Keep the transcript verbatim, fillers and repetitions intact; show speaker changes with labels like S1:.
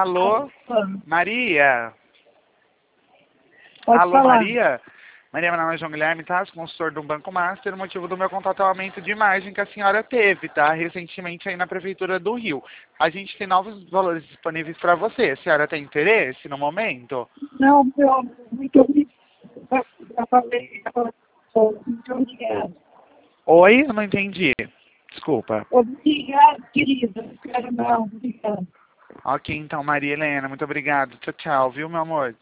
S1: Alô? Maria?
S2: Pode
S1: Alô,
S2: falar.
S1: Maria? Maria, meu nome é João Guilherme, tá? Sou consultor do Banco Master. O motivo do meu contato é o aumento de margem que a senhora teve, tá? Recentemente aí na Prefeitura do Rio. A gente tem novos valores disponíveis para você. A senhora tem interesse no momento?
S2: Não, meu amor, muito obrigada. Já falei, já falei. Muito obrigada.
S1: Oi? Eu não entendi. Desculpa.
S2: Obrigada, querida. Não quero não, obrigada.
S1: Ok, então, Maria Helena, muito obrigado. Tchau, tchau, viu, meu amor?